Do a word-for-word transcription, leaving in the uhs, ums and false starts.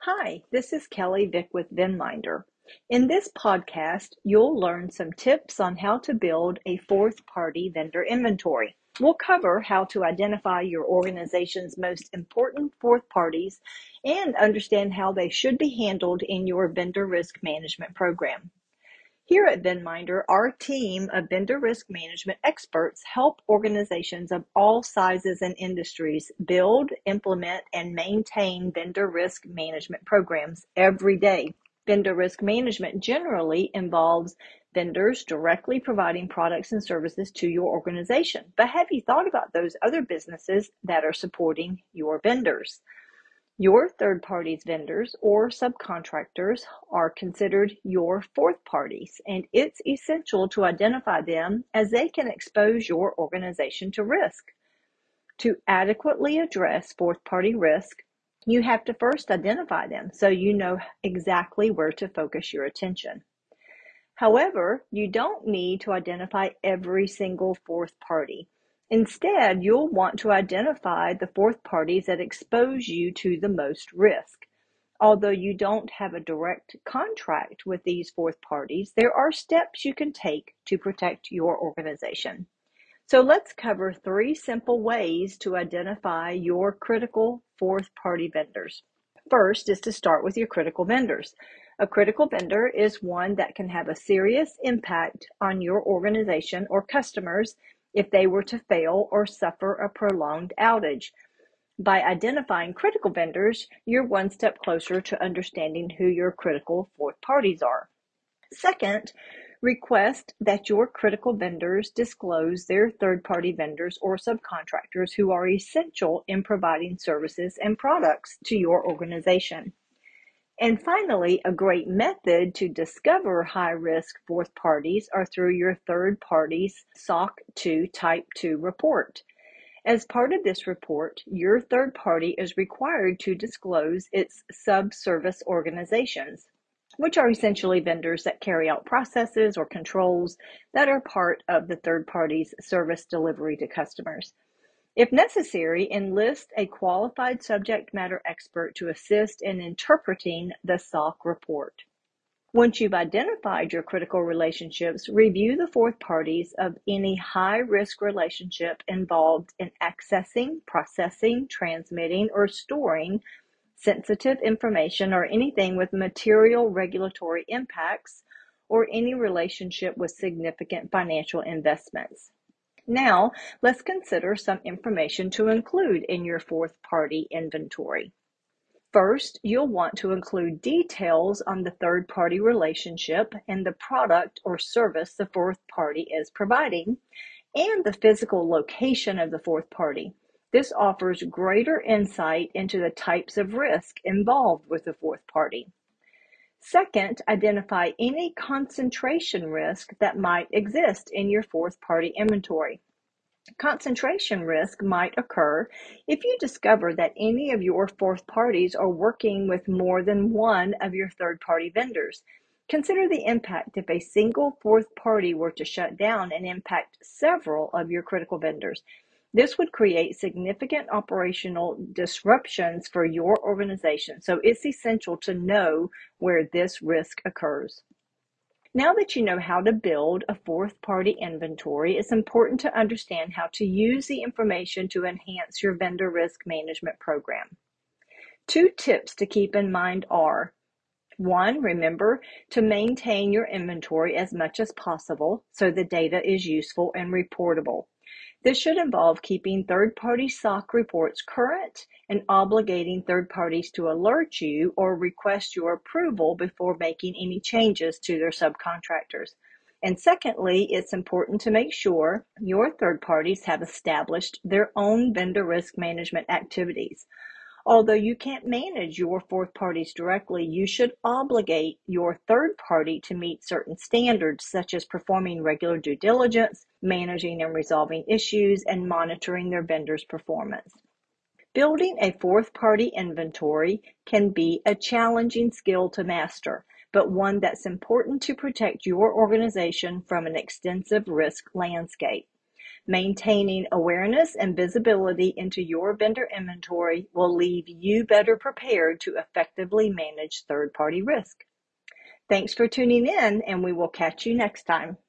Hi, this is Kelly Vick with VinMinder. In this podcast, you'll learn some tips on how to build a fourth-party vendor inventory. We'll cover how to identify your organization's most important fourth parties and understand how they should be handled in your vendor risk management program. Here at VinMinder, our team of vendor risk management experts help organizations of all sizes and industries build, implement, and maintain vendor risk management programs every day. Vendor risk management generally involves vendors directly providing products and services to your organization. But have you thought about those other businesses that are supporting your vendors? Your third parties vendors or subcontractors are considered your fourth parties, and it's essential to identify them as they can expose your organization to risk. To adequately address fourth party risk, you have to first identify them so you know exactly where to focus your attention. However, you don't need to identify every single fourth party. Instead, you'll want to identify the fourth parties that expose you to the most risk. Although you don't have a direct contract with these fourth parties, there are steps you can take to protect your organization. So let's cover three simple ways to identify your critical fourth party vendors. First is to start with your critical vendors. A critical vendor is one that can have a serious impact on your organization or customers if they were to fail or suffer a prolonged outage. By identifying critical vendors, you're one step closer to understanding who your critical fourth parties are. Second, request that your critical vendors disclose their third-party vendors or subcontractors who are essential in providing services and products to your organization. And finally, a great method to discover high-risk fourth parties are through your third party's S O C two Type two report. As part of this report, your third party is required to disclose its sub-service organizations, which are essentially vendors that carry out processes or controls that are part of the third party's service delivery to customers. If necessary, enlist a qualified subject matter expert to assist in interpreting the S O C report. Once you've identified your critical relationships, review the fourth parties of any high-risk relationship involved in accessing, processing, transmitting, or storing sensitive information or anything with material regulatory impacts or any relationship with significant financial investments. Now, let's consider some information to include in your fourth party inventory. First, you'll want to include details on the third party relationship and the product or service the fourth party is providing, and the physical location of the fourth party. This offers greater insight into the types of risk involved with the fourth party. Second, identify any concentration risk that might exist in your fourth party inventory. Concentration risk might occur if you discover that any of your fourth parties are working with more than one of your third party vendors. Consider the impact if a single fourth party were to shut down and impact several of your critical vendors. This would create significant operational disruptions for your organization, so it's essential to know where this risk occurs. Now that you know how to build a fourth party inventory, it's important to understand how to use the information to enhance your vendor risk management program. Two tips to keep in mind are: one, remember to maintain your inventory as much as possible so the data is useful and reportable. This should involve keeping third-party S O C reports current and obligating third parties to alert you or request your approval before making any changes to their subcontractors. And secondly, it's important to make sure your third parties have established their own vendor risk management activities. Although you can't manage your fourth parties directly, you should obligate your third party to meet certain standards, such as performing regular due diligence, managing and resolving issues, and monitoring their vendor's performance. Building a fourth party inventory can be a challenging skill to master, but one that's important to protect your organization from an extensive risk landscape. Maintaining awareness and visibility into your vendor inventory will leave you better prepared to effectively manage third-party risk. Thanks for tuning in, and we will catch you next time.